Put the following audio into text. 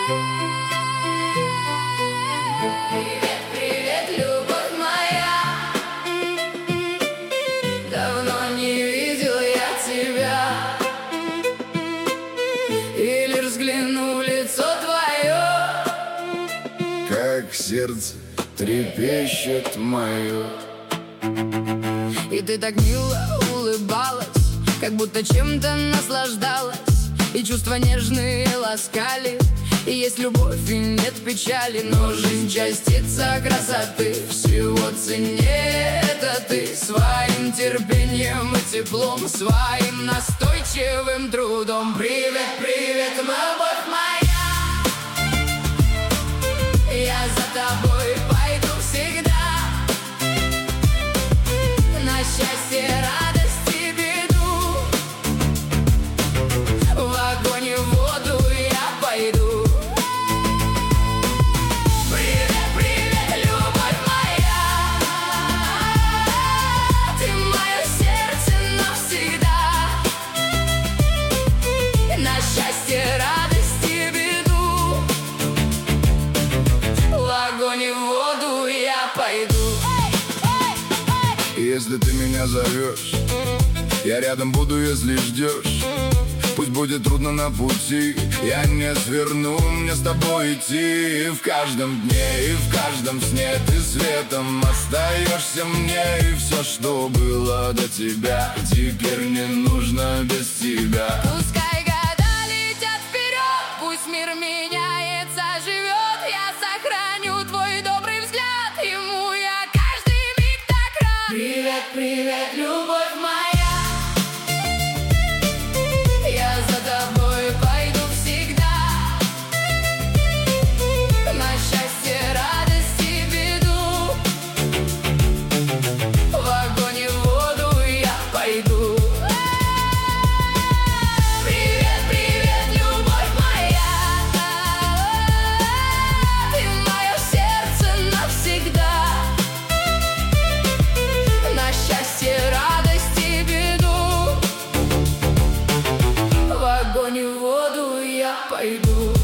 Привет, привет, любовь моя. Давно не видел я тебя, и лишь взглянув в лицо твое, как сердце трепещет мое. и ты так мило улыбалась, как будто чем-то наслаждалась, и чувства нежные ласкали. И есть любовь, и нет печали, но жизнь частица красоты. Всего ценнее это ты, своим терпением и теплом, своим настойчивым трудом. Привет, привет, любовь моя, я за тобой пойду всегда, на счастье, радость и беду, в огонь и в воду я пойду. Если ты меня зовешь, я рядом буду, если ждешь. Пусть будет трудно на пути, я не сверну, мне с тобой идти. В каждом дне и в каждом сне ты светом остаешься мне. И все, что было до тебя, теперь не нужно без тебя. Пускай года летят вперед, пусть мир меняется, живет, я сохраню твой добрый взгляд, ему я каждый миг так рад. Привет, привет, любовь моя, я за тобой пойду всегда, на счастье, радость и беду, в огонь и в воду я пойду. Привет, привет, любовь моя, ты мое сердце навсегда, на счастье, радость и беду, в огонь и в воду я пойду.